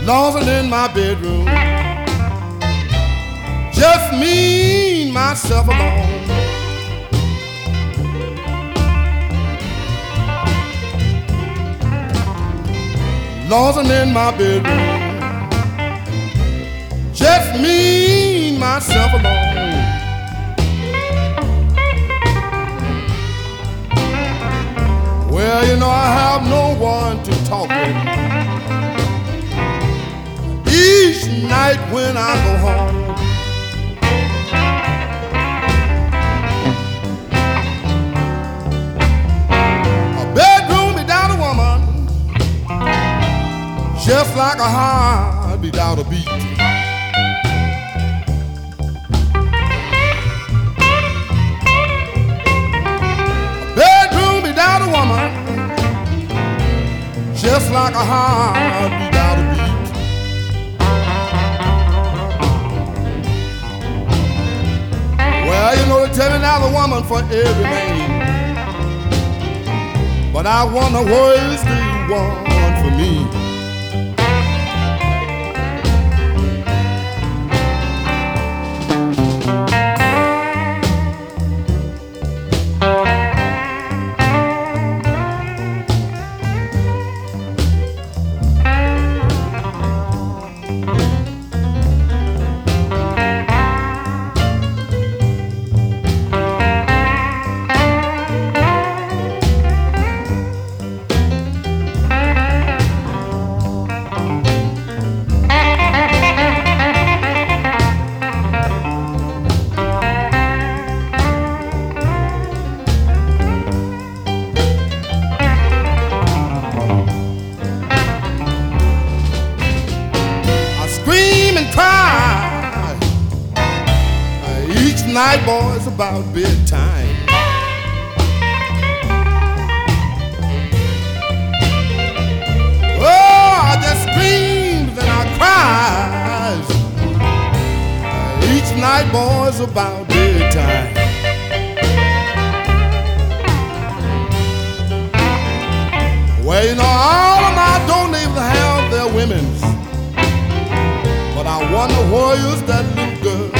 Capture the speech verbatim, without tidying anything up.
lonesome in my bedroom, just me and myself alone. Lonesome in my bedroom, just me and myself alone. Well, you know I have no one to talk with. Each night when I go home, a bedroom without a woman, just like a heart without a beat. A bedroom without a woman, just like a heart without a beat. Well, you know they tell me now the woman for every man, but I wonder what is the one for me. Night, boys, about bedtime. Oh, I just screams and I cries each night, boys, about bedtime. Well, you know, all of my door neighbors have their women's, but I wonder where is that little girl